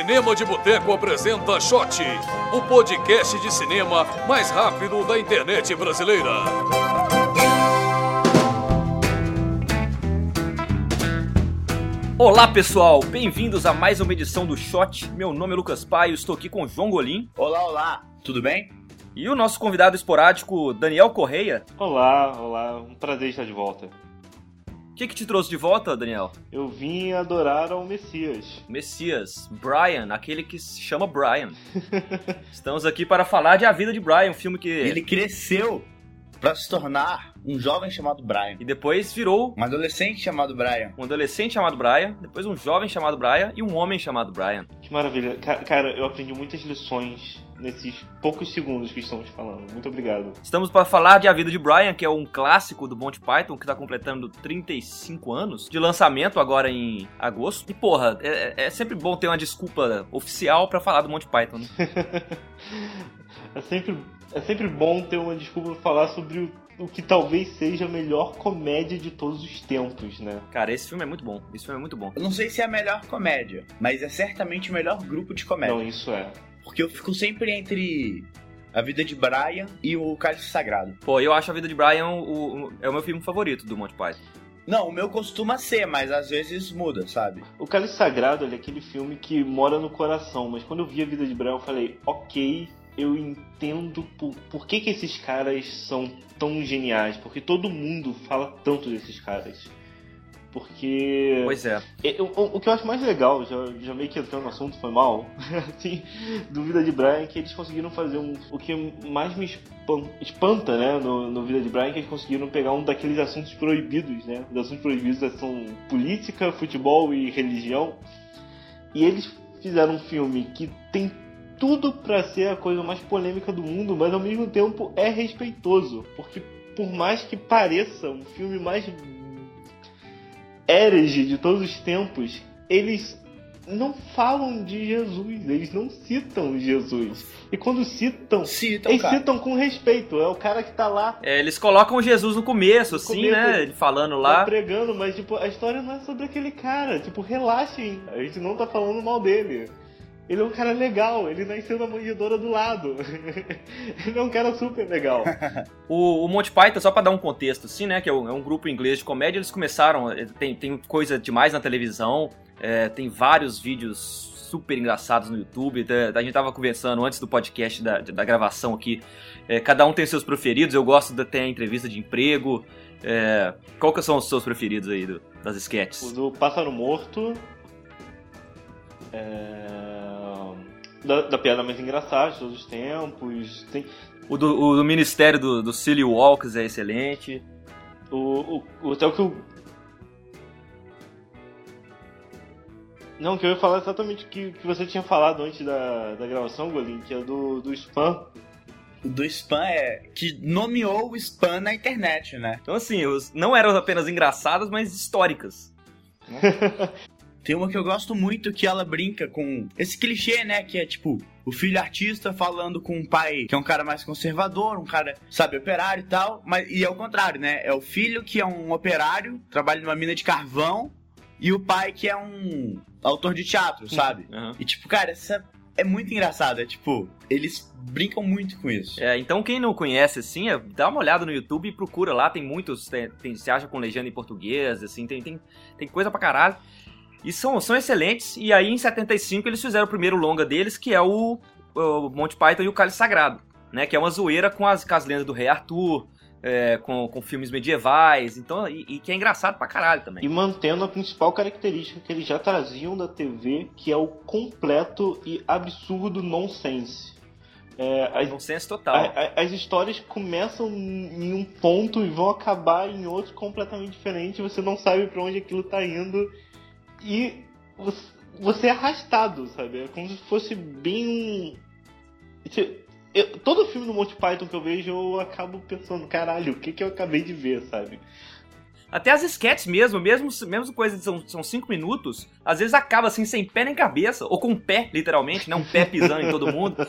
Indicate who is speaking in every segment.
Speaker 1: Cinema de Boteco apresenta Shot, o podcast de cinema mais rápido da internet brasileira.
Speaker 2: Olá pessoal, bem-vindos a mais uma edição do Shot. Meu nome é Lucas Paio, estou aqui com o João Golim.
Speaker 3: Olá, tudo bem?
Speaker 2: E o nosso convidado esporádico, Daniel Correia.
Speaker 4: Olá, um prazer estar de volta.
Speaker 2: O que te trouxe de volta, Daniel?
Speaker 4: Eu vim adorar ao Messias.
Speaker 2: Messias, Brian, aquele que se chama Brian. Estamos aqui para falar de A Vida de Brian, um filme que...
Speaker 3: Ele cresceu para se tornar um jovem chamado Brian.
Speaker 2: E depois virou...
Speaker 3: Um adolescente chamado Brian.
Speaker 2: Um adolescente chamado Brian, depois um jovem chamado Brian e um homem chamado Brian.
Speaker 4: Que maravilha. Cara, eu aprendi muitas lições nesses poucos segundos que estamos falando. Muito obrigado.
Speaker 2: Estamos para falar de A Vida de Brian, que é um clássico do Monty Python, que está completando 35 anos de lançamento agora em agosto. E porra, é sempre bom ter uma desculpa oficial para falar do Monty Python, né?
Speaker 4: É sempre bom ter uma desculpa para falar sobre o que talvez seja a melhor comédia de todos os tempos, né?
Speaker 2: Cara, esse filme é muito bom.
Speaker 3: Eu não sei se é a melhor comédia, mas é certamente o melhor grupo de comédia.
Speaker 4: Não, isso é.
Speaker 3: Porque eu fico sempre entre A Vida de Brian e o Cálice Sagrado.
Speaker 2: Pô, eu acho A Vida de Brian é o meu filme favorito do Monty Python.
Speaker 3: Não, o meu costuma ser, mas às vezes muda, sabe?
Speaker 4: O Cálice Sagrado é aquele filme que mora no coração, mas quando eu vi A Vida de Brian eu falei, ok, eu entendo por que esses caras são tão geniais, porque todo mundo fala tanto desses caras. Porque...
Speaker 2: Pois é.
Speaker 4: O que eu acho mais legal, já meio que entrando no assunto, foi mal, assim, do Vida de Brian, é que eles conseguiram fazer o que mais me espanta, né, no Vida de Brian, que eles conseguiram pegar um daqueles assuntos proibidos, né, os assuntos proibidos são política, futebol e religião, e eles fizeram um filme que tem tudo pra ser a coisa mais polêmica do mundo, mas ao mesmo tempo é respeitoso, porque por mais que pareça um filme mais herege de todos os tempos, eles não falam de Jesus, eles não citam Jesus. E quando citam eles citam com respeito, é o cara que tá lá.
Speaker 2: Eles colocam Jesus no começo, né, ele falando lá.
Speaker 4: Tá pregando, mas tipo, a história não é sobre aquele cara, tipo, relaxem, a gente não tá falando mal dele. Ele é um cara legal, ele nasceu na manjedoura do lado. Ele é um cara super legal.
Speaker 2: O Monty Python, só pra dar um contexto, assim, né, que é um grupo inglês de comédia, eles começaram, tem coisa demais na televisão, tem vários vídeos super engraçados no YouTube, a gente tava conversando antes do podcast, da gravação aqui, cada um tem seus preferidos, eu gosto de ter a entrevista de emprego, qual que são os seus preferidos aí das sketches?
Speaker 4: O do Pássaro Morto... Da piada mais engraçada de todos os tempos. Tem...
Speaker 2: O do Ministério do Silly Walks é excelente.
Speaker 4: Até o que eu... Não, que eu ia falar exatamente o que você tinha falado antes da gravação, Golim, que é do spam.
Speaker 3: O do spam que nomeou o spam na internet, né?
Speaker 2: Então assim, não eram apenas engraçadas, mas históricas.
Speaker 3: Tem uma que eu gosto muito, que ela brinca com esse clichê, né? Que é tipo, o filho artista falando com um pai que é um cara mais conservador, um cara, sabe, operário e tal. E é o contrário, né? É o filho que é um operário, trabalha numa mina de carvão, e o pai que é um autor de teatro, sabe?
Speaker 2: Uhum.
Speaker 3: E tipo, cara, essa é muito engraçada. Tipo, eles brincam muito com isso.
Speaker 2: Então quem não conhece, assim, dá uma olhada no YouTube e procura lá. Tem muitos, se acha com legenda em português, assim, tem coisa pra caralho. E são excelentes, e aí em 75 eles fizeram o primeiro longa deles, que é o Monty Python e o Cálice Sagrado, né? Que é uma zoeira com as lendas do Rei Arthur, com filmes medievais, então, e que é engraçado pra caralho também.
Speaker 4: E mantendo a principal característica que eles já traziam da TV, que é o completo e absurdo nonsense.
Speaker 2: Nonsense total.
Speaker 4: As histórias começam em um ponto e vão acabar em outro completamente diferente, você não sabe pra onde aquilo tá indo. E você é arrastado, sabe? É como se fosse bem... Todo filme do Monty Python que eu vejo, eu acabo pensando, caralho, o que eu acabei de ver, sabe?
Speaker 2: Até as sketches mesmo coisa de são 5 minutos, às vezes acaba assim, sem pé nem cabeça, ou com um pé, literalmente, né? Um pé pisando em todo mundo.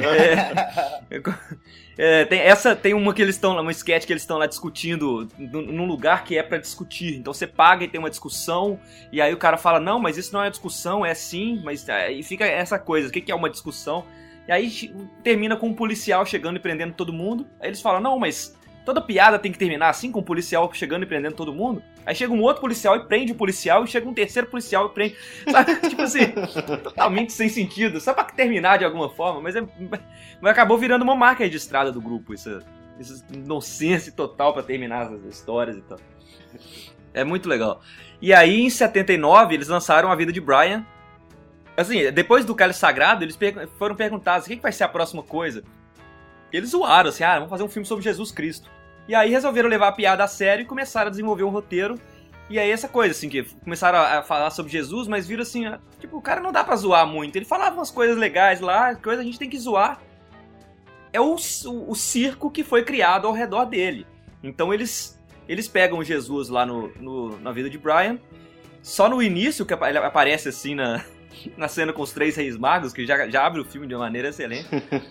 Speaker 2: Tem uma sketch que eles estão lá discutindo num lugar que é pra discutir. Então você paga e tem uma discussão, e aí o cara fala, não, mas isso não é discussão, é sim, mas aí fica essa coisa, o que é uma discussão? E aí termina com um policial chegando e prendendo todo mundo. Aí eles falam, não, mas toda piada tem que terminar assim, com um policial chegando e prendendo todo mundo. Aí chega um outro policial e prende o policial, e chega um terceiro policial e prende. Sabe? Tipo assim, totalmente sem sentido, só pra terminar de alguma forma, mas acabou virando uma marca registrada do grupo, esse nonsense total pra terminar as histórias e tal. É muito legal. E aí, em 79, eles lançaram A Vida de Brian. Assim, depois do Cálice Sagrado, eles foram perguntados, o que vai ser a próxima coisa? Eles zoaram, assim, vamos fazer um filme sobre Jesus Cristo. E aí resolveram levar a piada a sério e começaram a desenvolver um roteiro. E aí essa coisa, assim, que começaram a falar sobre Jesus, mas viram assim, tipo, o cara não dá pra zoar muito. Ele falava umas coisas legais lá, coisa a gente tem que zoar. É o circo que foi criado ao redor dele. Então eles pegam Jesus lá na Vida de Brian. Só no início que ele aparece assim na cena com os 3 reis magos, que já abre o filme de uma maneira excelente.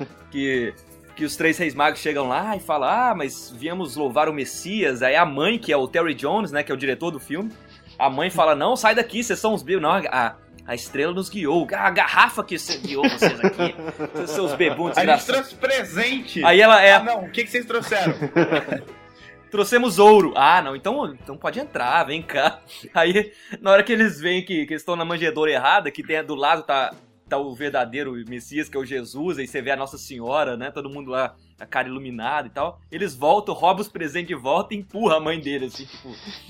Speaker 2: Que os 3 reis magos chegam lá e falam, mas viemos louvar o Messias. Aí a mãe, que é o Terry Jones, né, que é o diretor do filme, a mãe fala, não, sai daqui, vocês são os bebês. Não, a estrela nos guiou, a garrafa que guiou vocês aqui, seus bebuns desgraçados.
Speaker 3: A gente trouxe presente.
Speaker 2: Aí ela
Speaker 3: não, o que vocês trouxeram?
Speaker 2: Trouxemos ouro. Ah, não, então pode entrar, vem cá. Aí, na hora que eles veem que estão na manjedoura errada, que tem do lado tá o verdadeiro Messias, que é o Jesus, aí você vê a Nossa Senhora, né, todo mundo lá, a cara iluminada e tal, eles voltam, roubam os presentes de volta e empurram a mãe dele, assim, tipo...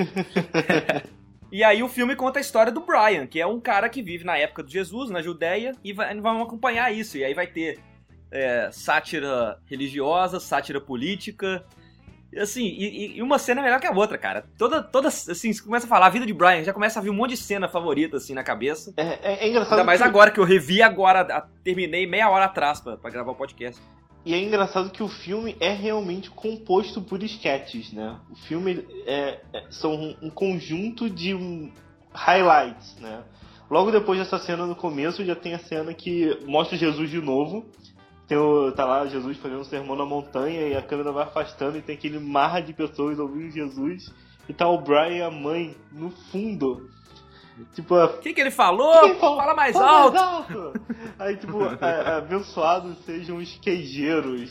Speaker 2: E aí o filme conta a história do Brian, que é um cara que vive na época de Jesus, na Judéia, e vamos acompanhar isso, e aí vai ter sátira religiosa, sátira política... Assim, e uma cena é melhor que a outra, cara. Toda assim, você começa a falar a vida de Brian, já começa a vir um monte de cena favorita, assim, na cabeça.
Speaker 4: É engraçado.
Speaker 2: Ainda mais agora que eu revi terminei meia hora atrás pra gravar o podcast.
Speaker 4: E é engraçado que o filme é realmente composto por sketches, né? O filme são um conjunto de highlights, né? Logo depois dessa cena no começo, já tem a cena que mostra Jesus de novo. Tá lá Jesus fazendo um sermão na montanha e a câmera vai afastando e tem aquele mar de pessoas ouvindo Jesus. E tá o Brian e a mãe no fundo. Tipo,
Speaker 2: o que ele falou? Fala mais alto!
Speaker 4: Aí, tipo, abençoados sejam os queijeiros.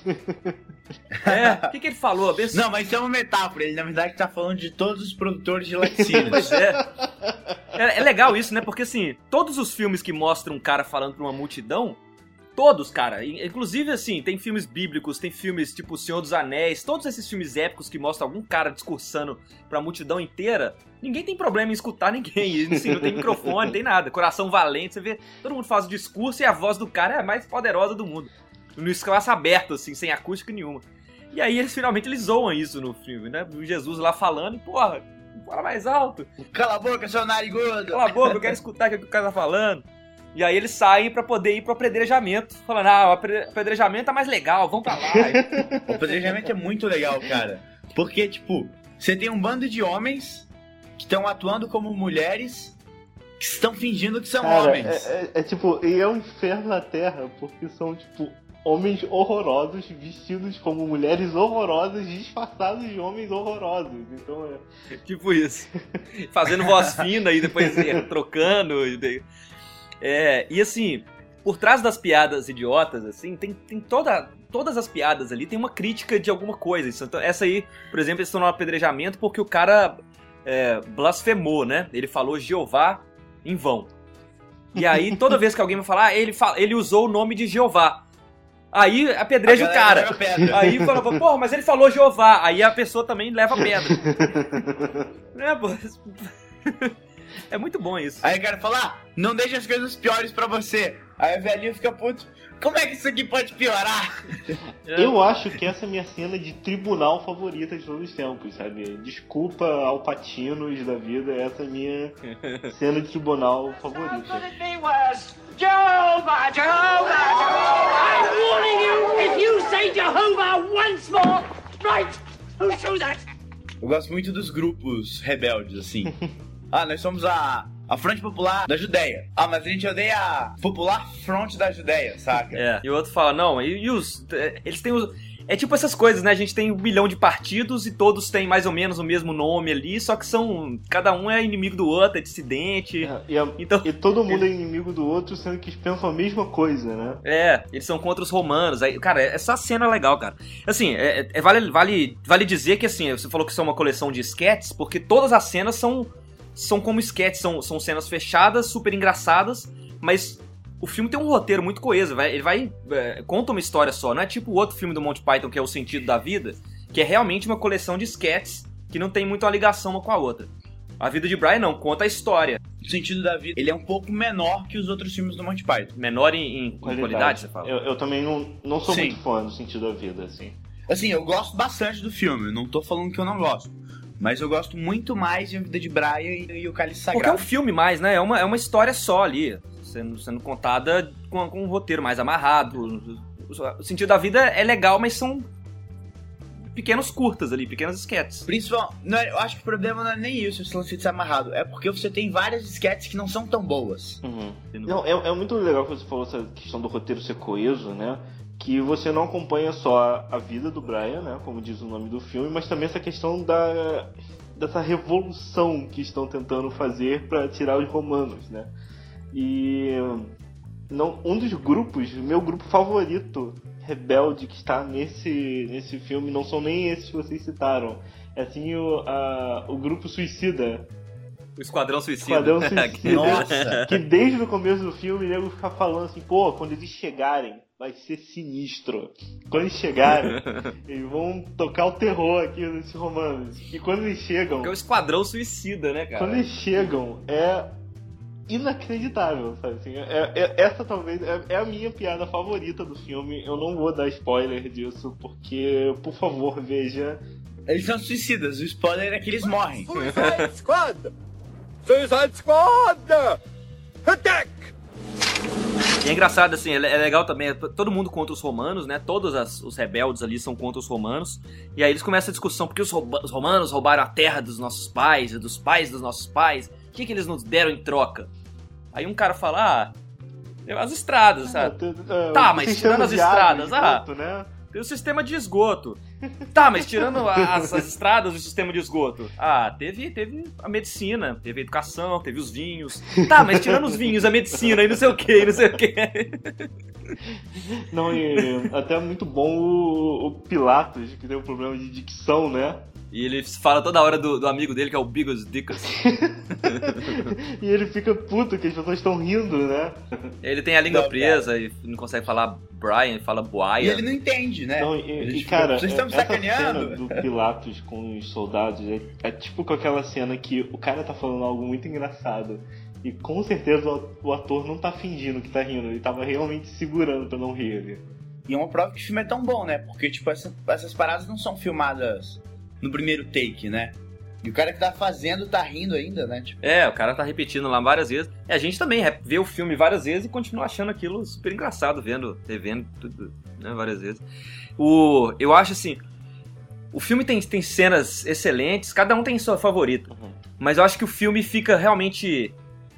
Speaker 2: O que ele falou?
Speaker 3: Não, mas isso é uma metáfora. Ele, na verdade, tá falando de todos os produtores de laticínios.
Speaker 2: Pois é legal isso, né? Porque, assim, todos os filmes que mostram um cara falando pra uma multidão, todos, cara. Inclusive, assim, tem filmes bíblicos, tem filmes tipo O Senhor dos Anéis, todos esses filmes épicos que mostram algum cara discursando pra multidão inteira, ninguém tem problema em escutar ninguém. Assim, não tem microfone, não tem nada. Coração Valente, você vê, todo mundo faz o discurso e a voz do cara é a mais poderosa do mundo. No espaço aberto, assim, sem acústica nenhuma. E aí, eles zoam isso no filme, né? O Jesus lá falando e, porra, fala mais alto.
Speaker 3: Cala a boca, seu narigudo.
Speaker 2: Cala a boca, eu quero escutar o que o cara tá falando. E aí eles saem pra poder ir pro apedrejamento. Falando, o apedrejamento é mais legal, vamos pra lá.
Speaker 3: O apedrejamento é muito legal, cara. Porque, tipo, você tem um bando de homens que estão atuando como mulheres que estão fingindo que são homens.
Speaker 4: Tipo, e é um inferno na Terra, porque são, tipo, homens horrorosos vestidos como mulheres horrorosas, disfarçados de homens horrorosos. Então
Speaker 2: tipo isso. Fazendo voz fina e depois trocando. E assim, por trás das piadas idiotas, assim, tem todas as piadas ali tem uma crítica de alguma coisa. Então, essa aí, por exemplo, eles estão no apedrejamento porque o cara blasfemou, né? Ele falou Jeová em vão. E aí, toda vez que alguém vai falar, ele usou o nome de Jeová. Aí apedreja o cara. Aí fala, porra, mas ele falou Jeová. Aí a pessoa também leva pedra. É muito bom isso.
Speaker 3: Aí o cara fala, não deixa as coisas piores pra você. Aí o velhinho fica puto. Como é que isso aqui pode piorar?
Speaker 4: Eu acho que essa é a minha cena de tribunal favorita de todos os tempos, sabe? Desculpa ao Patinos da vida, essa é a minha cena de tribunal favorita.
Speaker 5: Jehovah, Jehovah, Jehovah! I'm warning you, if you say Jehovah once more, right, who threw that?
Speaker 3: Eu gosto muito dos grupos rebeldes, assim. Nós somos a Fronte Popular da Judéia. Mas a gente odeia a Popular Front da Judéia, saca?
Speaker 2: E o outro fala, não, eles têm os... É tipo essas coisas, né? A gente tem 1 bilhão de partidos e todos têm mais ou menos o mesmo nome ali, só que cada um é inimigo do outro, é dissidente.
Speaker 4: E todo mundo é inimigo do outro, sendo que eles pensam a mesma coisa, né?
Speaker 2: Eles são contra os romanos. Aí, cara, essa cena é legal, cara. Assim, vale dizer que, assim, você falou que são uma coleção de sketches, porque todas as cenas são como sketches, são cenas fechadas, super engraçadas, mas... O filme tem um roteiro muito coeso, ele conta uma história só, não é tipo o outro filme do Monty Python, que é O Sentido da Vida, que é realmente uma coleção de sketches que não tem muita ligação uma com a outra. A Vida de Brian não, conta a história.
Speaker 3: O Sentido da Vida, ele é um pouco menor que os outros filmes do Monty Python.
Speaker 2: Menor em qualidade, você fala?
Speaker 4: Eu também não sou muito fã do Sentido da Vida, assim.
Speaker 3: Assim, eu gosto bastante do filme, não tô falando que eu não gosto. Mas eu gosto muito mais de A Vida de Brian e O Cálice Sagrado.
Speaker 2: Porque é um filme mais, né? É uma história só ali. Sendo contada com um roteiro mais amarrado. O Sentido da Vida é legal, mas são pequenos curtas ali, pequenas sketches.
Speaker 3: Eu acho que o problema não é nem isso, esse lance de ser amarrado. É porque você tem várias sketches que não são tão boas.
Speaker 4: Não, é muito legal que você falou essa questão do roteiro ser coeso, né? Que você não acompanha só a vida do Brian, né? Como diz o nome do filme, mas também essa questão dessa revolução que estão tentando fazer para tirar os romanos, né? E um dos grupos, meu grupo favorito rebelde que está nesse filme, não são nem esses que vocês citaram. É assim o grupo Suicida.
Speaker 2: O Esquadrão Suicida.
Speaker 4: Esquadrão Suicida.
Speaker 3: Nossa!
Speaker 4: Que desde o começo do filme o nego fica falando assim, quando eles chegarem, vai ser sinistro. Quando eles chegarem, eles vão tocar o terror aqui nesses romanos. E quando eles chegam...
Speaker 2: Porque é o Esquadrão Suicida, né, cara?
Speaker 4: Quando eles chegam, é inacreditável, sabe? Assim, essa talvez é a minha piada favorita do filme. Eu não vou dar spoiler disso, porque, por favor, veja.
Speaker 3: Eles são suicidas, o spoiler é que eles morrem.
Speaker 5: Suicide Squad! Suicide Squad! Attack!
Speaker 2: E é engraçado, assim, é legal também, todo mundo contra os romanos, né? Todos os rebeldes ali são contra os romanos. E aí eles começam a discussão, porque os romanos roubaram a terra dos nossos pais e dos pais dos nossos pais. O que eles nos deram em troca? Aí um cara fala, as estradas, sabe? Tá, mas tirando as estradas,
Speaker 4: né?
Speaker 2: Tem o sistema de esgoto. Tá, mas tirando as estradas, o sistema de esgoto. Teve a medicina, teve a educação, teve os vinhos. Tá, mas tirando os vinhos, a medicina e não sei o que, não sei o que.
Speaker 4: Não, e até muito bom o Pilatos, que tem um problema de dicção, né?
Speaker 2: E ele fala toda hora do amigo dele, que é o Biggles Dickus.
Speaker 4: E ele fica puto que as pessoas estão rindo, né?
Speaker 2: Ele tem a língua presa e não consegue falar Brian, fala Boia.
Speaker 3: E ele não entende, né?
Speaker 4: Não, cara,
Speaker 3: vocês estão me
Speaker 4: essa
Speaker 3: sacaneando?
Speaker 4: cena do Pilatos com os soldados é tipo com aquela cena que o cara tá falando algo muito engraçado. E com certeza o ator não tá fingindo que tá rindo, ele tava realmente segurando pra não rir ali.
Speaker 3: E é uma prova que o filme é tão bom, né? Porque, tipo, essas paradas não são filmadas no primeiro take, né? E o cara que tá fazendo tá rindo ainda, né? Tipo...
Speaker 2: o cara tá repetindo lá várias vezes. E a gente também vê o filme várias vezes e continua achando aquilo super engraçado, revendo tudo, né, várias vezes. Eu acho assim, o filme tem cenas excelentes, cada um tem sua favorita. Mas eu acho que o filme fica realmente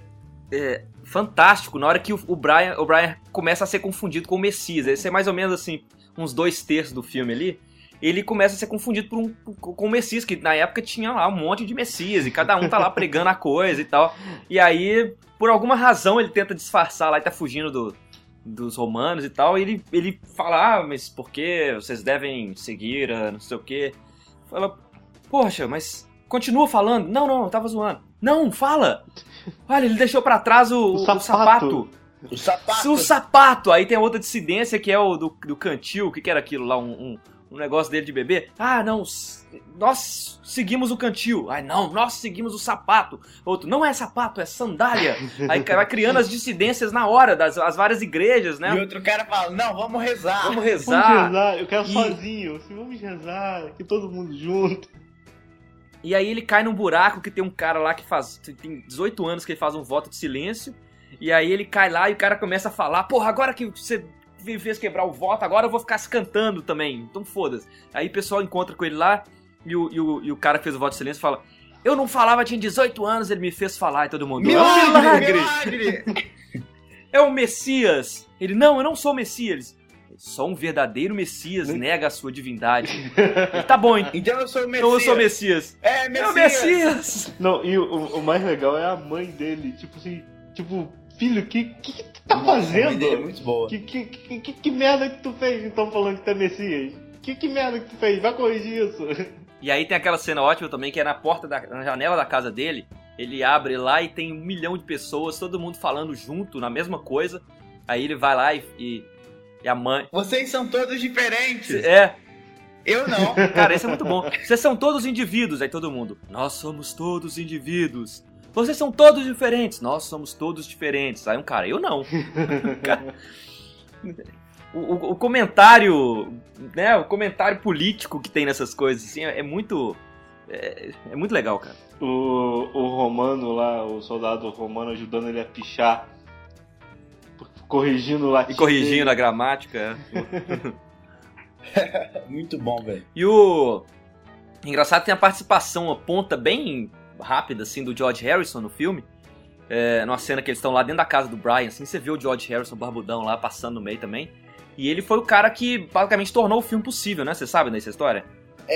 Speaker 2: fantástico na hora que o Brian começa a ser confundido com o Messias. Esse é mais ou menos assim, uns 2/3 do filme ali. Ele começa a ser confundido com o Messias, que na época tinha lá um monte de Messias, e cada um tá lá pregando a coisa e tal. E aí, por alguma razão, ele tenta disfarçar lá e tá fugindo dos romanos e tal, e ele fala, mas por que vocês devem seguir, não sei o quê. Fala, poxa, mas continua falando. Não, eu tava zoando. Não, fala! Olha, ele deixou pra trás o sapato. O sapato! Aí tem a outra dissidência que é o do cantil, o que era aquilo lá, um negócio dele de bebê. Não, nós seguimos o cantil. Não, nós seguimos o sapato. Outro, não é sapato, é sandália. Aí vai criando as dissidências na hora das várias igrejas, né?
Speaker 3: E outro cara fala, não, vamos rezar.
Speaker 4: Vamos rezar, eu quero sozinho. Vamos rezar, aqui todo mundo junto.
Speaker 2: E aí ele cai num buraco que tem um cara lá que tem 18 anos que ele faz um voto de silêncio. E aí ele cai lá e o cara começa a falar, porra, agora que você me fez quebrar o voto, agora eu vou ficar se cantando também, então foda-se. Aí o pessoal encontra com ele lá e o cara que fez o voto de silêncio fala: eu não falava, tinha 18 anos, ele me fez falar, e todo mundo...
Speaker 3: Milagre!
Speaker 2: É o Messias! Ele, não, eu não sou o Messias. Só um verdadeiro Messias nega a sua divindade. Ele, tá bom,
Speaker 3: então eu sou o Messias.
Speaker 2: Então eu sou o Messias.
Speaker 3: É, Messias.
Speaker 2: É o Messias!
Speaker 4: Não, e o mais legal é a mãe dele, tipo assim, filho, o que tu tá fazendo?
Speaker 3: A mãe dele é muito boa.
Speaker 4: Que merda que tu fez, então, falando que tu é Messias? Que merda que tu fez? Vai corrigir isso.
Speaker 2: E aí tem aquela cena ótima também, que é na janela da casa dele, ele abre lá e tem 1 milhão de pessoas, todo mundo falando junto, na mesma coisa. Aí ele vai lá e a mãe...
Speaker 3: Vocês são todos diferentes.
Speaker 2: É.
Speaker 3: Eu não.
Speaker 2: Cara, isso é muito bom. Vocês são todos indivíduos. Aí todo mundo, nós somos todos indivíduos. Vocês são todos diferentes. Nós somos todos diferentes. Aí um cara, eu não. O comentário, né, o comentário político que tem nessas coisas, assim, é muito legal, cara.
Speaker 4: O romano lá, o soldado romano ajudando ele a pichar, corrigindo o latim.
Speaker 2: E corrigindo a gramática.
Speaker 3: Muito bom, velho.
Speaker 2: E o engraçado, tem a participação, uma ponta bem rápida, assim, do George Harrison no filme. Numa cena que eles estão lá dentro da casa do Brian, assim, você vê o George Harrison barbudão lá, passando no meio também. E ele foi o cara que basicamente tornou o filme possível, né? Você sabe dessa história?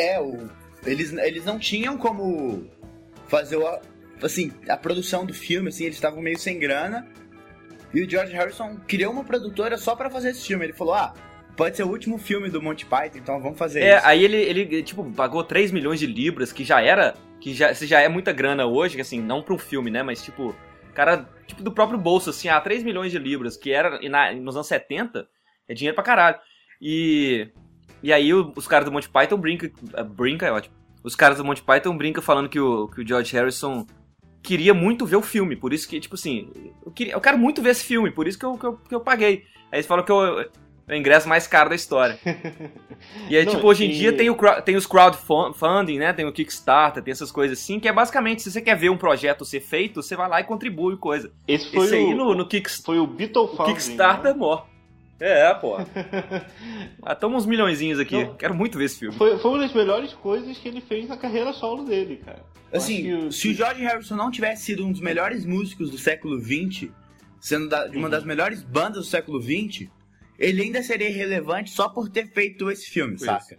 Speaker 3: Eles não tinham como fazer a produção do filme, assim, eles estavam meio sem grana. E o George Harrison criou uma produtora só pra fazer esse filme. Ele falou, pode ser o último filme do Monty Python, então vamos fazer isso.
Speaker 2: Aí ele tipo, pagou 3 milhões de libras, que já é muita grana hoje, assim, não pra um filme, né? Mas, tipo, cara, tipo, do próprio bolso, assim, 3 milhões de libras, que era nos anos 70, é dinheiro pra caralho. E aí os caras do Monty Python brinca é ótimo. Os caras do Monty Python brincam falando que o George Harrison queria muito ver o filme, por isso que, tipo assim, eu quero muito ver esse filme, por isso que eu paguei. Aí eles falam que é o ingresso mais caro da história. E aí, tipo, hoje em dia tem os crowdfunding, né? Tem o Kickstarter, tem essas coisas assim, que é basicamente, se você quer ver um projeto ser feito, você vai lá e contribui coisa.
Speaker 4: Esse aí
Speaker 2: no Kickstarter.
Speaker 4: Foi o Beatlefunding.
Speaker 2: Kickstarter, né? Pô. Toma uns milhõezinhos aqui. Não, quero muito ver esse filme.
Speaker 4: Foi uma das melhores coisas que ele fez na carreira solo dele, cara.
Speaker 3: Assim, se o George Harrison não tivesse sido um dos melhores músicos do século XX, sendo de uma das melhores bandas do século XX, ele ainda seria relevante só por ter feito esse filme, saca?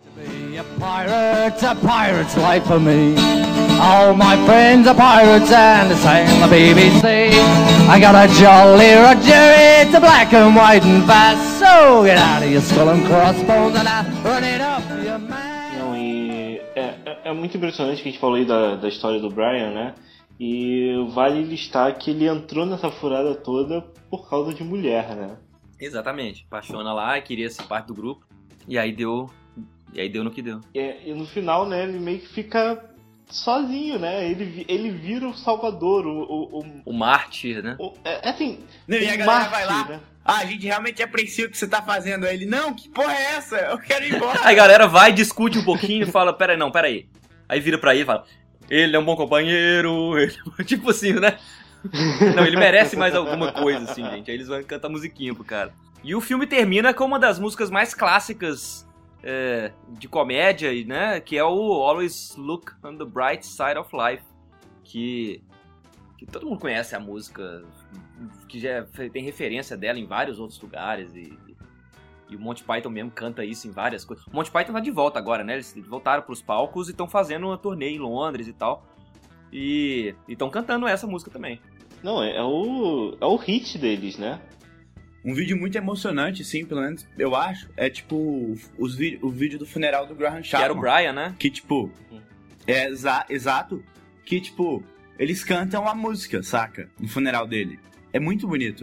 Speaker 6: A pirate's life for me. All my friends are pirates and they sing the BBC. I got a jolly Roger, it's a black and white and fast. So get out of your skull and crossbones and I run it up your man.
Speaker 4: Não, e é muito impressionante que a gente falou aí da história do Brian, né? E vale listar que ele entrou nessa furada toda por causa de mulher, né?
Speaker 2: Exatamente, apaixona lá, queria ser parte do grupo, e aí deu no que deu.
Speaker 4: E no final, né, ele meio que fica sozinho, né, ele vira o salvador,
Speaker 2: o mártir, né.
Speaker 4: Assim,
Speaker 3: e a galera mártir, vai lá, né? A gente realmente aprecia o que você tá fazendo. Aí ele, não, que porra é essa? Eu quero ir embora.
Speaker 2: Aí a galera vai, discute um pouquinho e fala, pera aí. Aí vira pra ele e fala, ele é um bom companheiro, tipo assim, né. Não, ele merece mais alguma coisa, assim, gente. Aí eles vão cantar musiquinha pro cara. E o filme termina com uma das músicas mais clássicas de comédia, né? Que é o Always Look on the Bright Side of Life. Que todo mundo conhece a música, que já tem referência dela em vários outros lugares. E o Monty Python mesmo canta isso em várias coisas. O Monty Python tá de volta agora, né? Eles voltaram pros palcos e estão fazendo uma turnê em Londres e tal. E estão cantando essa música também.
Speaker 4: Não, é o hit deles, né?
Speaker 3: Um vídeo muito emocionante, sim, pelo menos eu acho. É tipo o vídeo do funeral do Graham Chapman.
Speaker 2: Que era o Brian, né?
Speaker 3: Que tipo, exato. Que tipo, eles cantam a música, saca? No funeral dele. É muito bonito.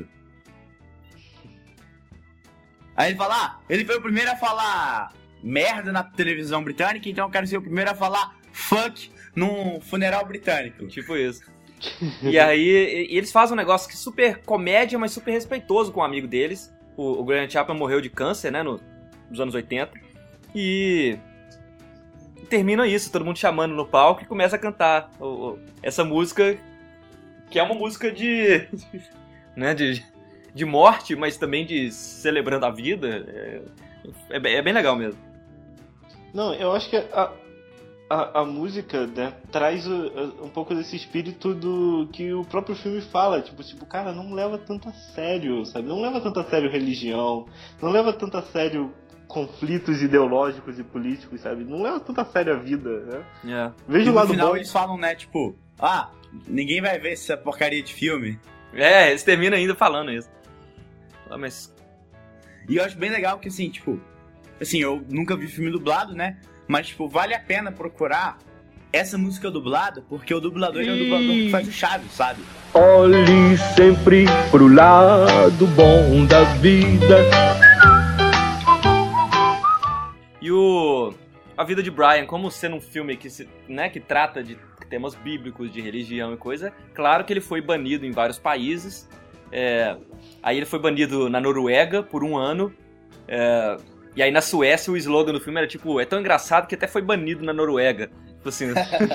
Speaker 3: Aí ele fala, ele foi o primeiro a falar merda na televisão britânica, então eu quero ser o primeiro a falar fuck num funeral britânico.
Speaker 2: Tipo isso. E aí eles fazem um negócio que é super comédia, mas super respeitoso com um amigo deles. O Graham Chapman morreu de câncer, né, nos anos 80. E termina isso, todo mundo chamando no palco e começa a cantar essa música, que é uma música de morte, mas também de celebrando a vida. É bem legal mesmo.
Speaker 4: Não, eu acho que a música, né, traz um pouco desse espírito do que o próprio filme fala, tipo, cara, não leva tanto a sério, sabe? Não leva tanto a sério religião, não leva tanto a sério conflitos ideológicos e políticos, sabe? Não leva tanto a sério a vida, né? Veja o lado
Speaker 3: final
Speaker 4: bom.
Speaker 3: Eles falam, né, tipo, ninguém vai ver essa porcaria de filme.
Speaker 2: Eles terminam ainda falando isso. Mas...
Speaker 3: E eu acho bem legal que, assim, tipo, assim, eu nunca vi filme dublado, né? Mas, tipo, vale a pena procurar essa música dublada, porque o dublador é o dublador que faz o Chaves, sabe?
Speaker 5: Olhe sempre pro lado bom da vida.
Speaker 2: E A Vida de Brian, como sendo um filme que trata de temas bíblicos, de religião e coisa, claro que ele foi banido em vários países. Aí ele foi banido na Noruega por 1 ano. E aí na Suécia o slogan do filme era tipo, é tão engraçado que até foi banido na Noruega. Tipo assim.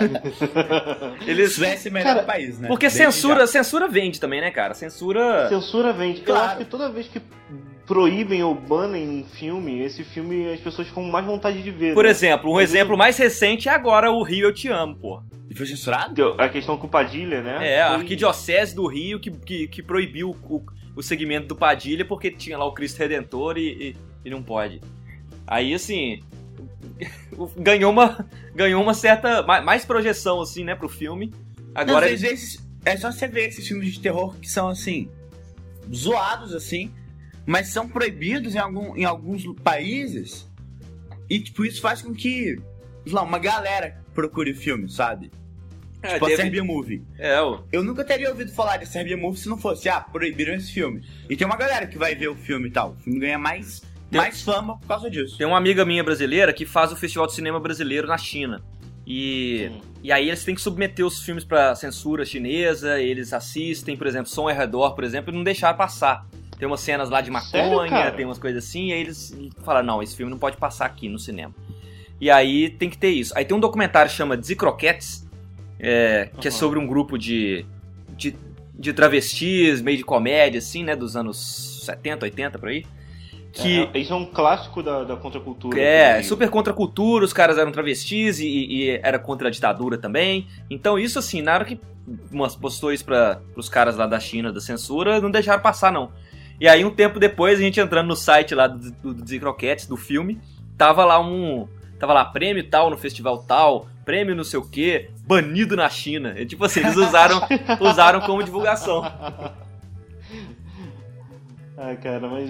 Speaker 3: Suécia é o melhor país, né?
Speaker 2: Porque censura vende também, né, cara? Censura
Speaker 4: vende.
Speaker 3: Claro.
Speaker 4: Eu acho que toda vez que proíbem ou banem um filme, esse filme as pessoas ficam com mais vontade de ver.
Speaker 2: Por exemplo, exemplo mais recente é agora o Rio Eu Te Amo, pô.
Speaker 3: E foi censurado?
Speaker 4: A questão com o Padilha, né?
Speaker 2: A Arquidiocese do Rio que proibiu o segmento do Padilha porque tinha lá o Cristo Redentor e não pode. Aí, assim, ganhou uma certa... mais projeção, assim, né, pro filme. Agora...
Speaker 3: Às vezes é só você ver esses filmes de terror que são, assim, zoados, assim, mas são proibidos em alguns países e, tipo, isso faz com que, sei lá, uma galera procure o filme, sabe? Tipo, a Serbia Movie. Eu nunca teria ouvido falar de Serbia Movie se não fosse, proibiram esse filme. E tem uma galera que vai ver o filme e tal. O filme ganha mais fama por causa disso.
Speaker 2: Tem uma amiga minha brasileira que faz o Festival de Cinema Brasileiro na China. E aí eles têm que submeter os filmes pra censura chinesa, eles assistem, por exemplo, Som ao Redor, por exemplo, e não deixaram passar. Tem umas cenas lá de maconha,
Speaker 4: Sério,
Speaker 2: tem umas coisas assim, e aí eles falaram, não, esse filme não pode passar aqui no cinema. E aí tem que ter isso. Aí tem um documentário que chama Dzicroquettes, que é sobre um grupo de travestis, meio de comédia, assim, né, dos anos 70, 80, por aí.
Speaker 4: Isso é um clássico da contracultura.
Speaker 2: Super contracultura, os caras eram travestis e era contra a ditadura também. Então isso, assim, na hora que postou isso pros caras lá da China, da censura, não deixaram passar, não. E aí, um tempo depois, a gente entrando no site lá do Dzicroquettes, do filme, tava lá prêmio tal no festival tal, prêmio não sei o que, banido na China. E, tipo assim, eles usaram como divulgação.
Speaker 4: Cara, mas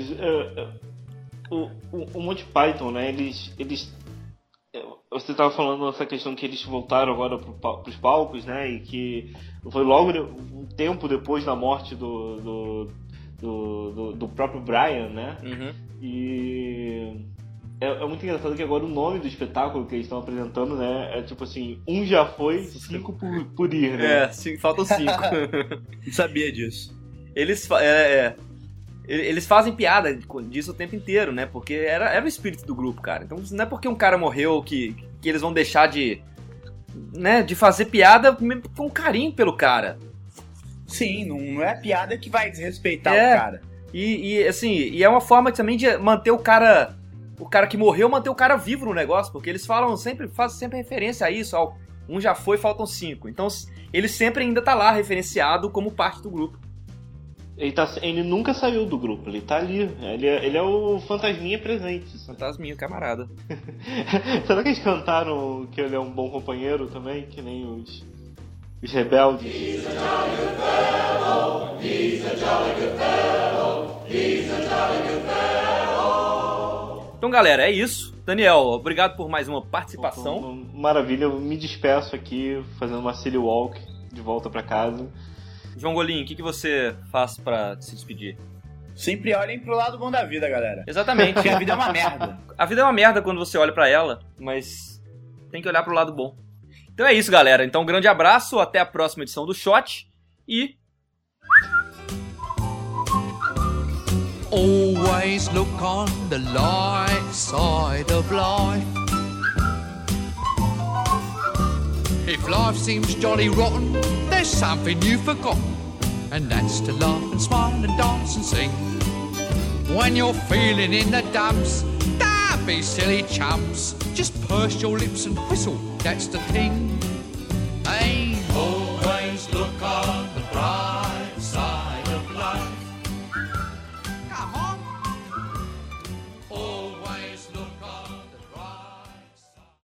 Speaker 4: o Monty Python, né, eles você tava falando essa questão que eles voltaram agora pros palcos, né, e que foi logo um tempo depois da morte do próprio Brian, né, e é muito engraçado que agora o nome do espetáculo que eles estão apresentando, né, é tipo assim, um já foi, 5 por ir, né.
Speaker 2: Faltam 5.
Speaker 3: Não sabia disso.
Speaker 2: Eles fazem piada disso o tempo inteiro, né? Porque era o espírito do grupo, cara. Então não é porque um cara morreu que eles vão deixar de fazer piada com carinho pelo cara.
Speaker 3: Sim, não é piada que vai desrespeitar o cara.
Speaker 2: E é uma forma também de manter o cara que morreu, manter o cara vivo no negócio, porque eles fazem sempre referência a isso, um já foi, faltam 5. Então ele sempre ainda tá lá, referenciado como parte do grupo.
Speaker 4: Ele nunca saiu do grupo, ele tá ali. Ele é o fantasminha presente.
Speaker 2: Fantasminha, camarada.
Speaker 4: Será que eles cantaram que ele é um bom companheiro também? Que nem os rebeldes? He's a jolly good fellow, he's a jolly good fellow, he's a jolly good fellow.
Speaker 2: Então, galera, é isso. Daniel, obrigado por mais uma participação.
Speaker 4: Maravilha, eu me despeço aqui, fazendo uma silly walk de volta pra casa.
Speaker 2: João Golim, o que você faz pra se despedir?
Speaker 3: Sempre olhem pro lado bom da vida, galera.
Speaker 2: Exatamente.
Speaker 3: Porque a vida é uma merda.
Speaker 2: A vida é uma merda quando você olha pra ela, mas tem que olhar pro lado bom. Então é isso, galera. Então um grande abraço, até a próxima edição do Shot e...
Speaker 7: Always look on the light side of life. If life seems jolly rotten, there's something you've forgotten, and that's to laugh and smile and dance and sing. When you're feeling in the dumps, don't Don't be silly chumps. Just purse your lips and whistle. That's the thing.